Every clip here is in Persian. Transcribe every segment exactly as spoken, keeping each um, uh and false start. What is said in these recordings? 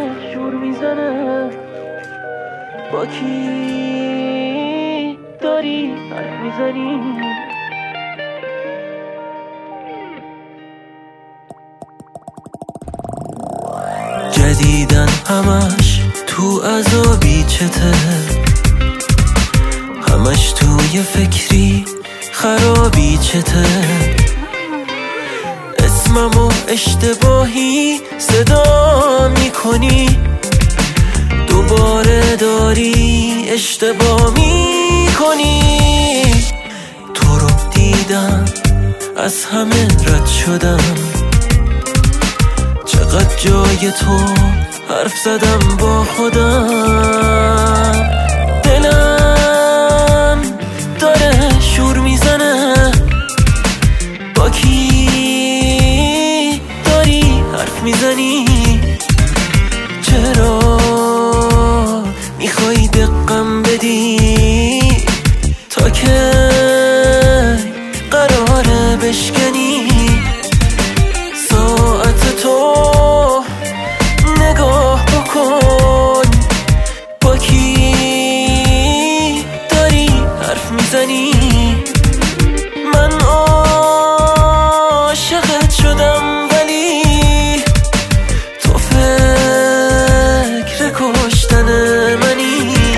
شور میزنه؟ با کی داری حرف میزنی؟ جدیدن همش تو عذابی چته، همش توی فکری خرابی چته، اسممو اشتباهی صدا میکنی، دوباره داری اشتباه میکنی. تو رو دیدم از همه رد شدم، چقدر جای تو حرف زدم با خودم. دلم داره شور میزنه، با کی داری حرف میزنی؟ چرا میخوای دقم بدی؟ تا که قراره بشکنی؟ ساعت تو نگاه بکن، با کی داری حرف میزنی؟ من عاشقت شدم ولی تو فکر کشتن منی.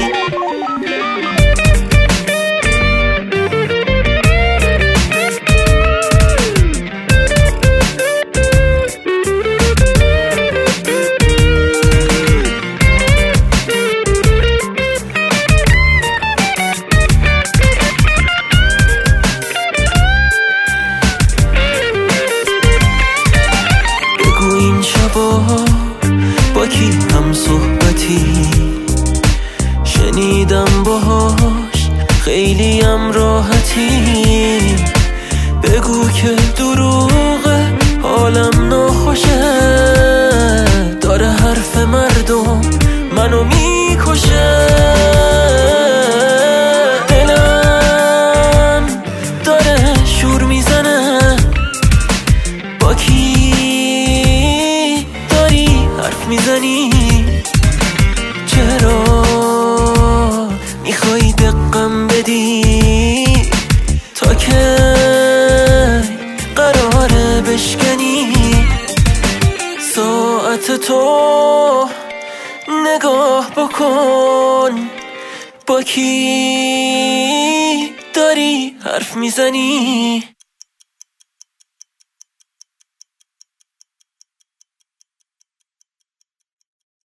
این شبا با کی هم صحبتی؟ شنیدم باهاش خیلی هم راحتی. بگو که دروغه حالم ناخوشه، داره حرف مردم منو میکشه. دلم داره شور میزنه، با کی حرف میزنی؟ چرا میخوای دقم بدی؟ تا که قراره بشکنی؟ ساعت تو نگاه بکن، با کی داری حرف میزنی؟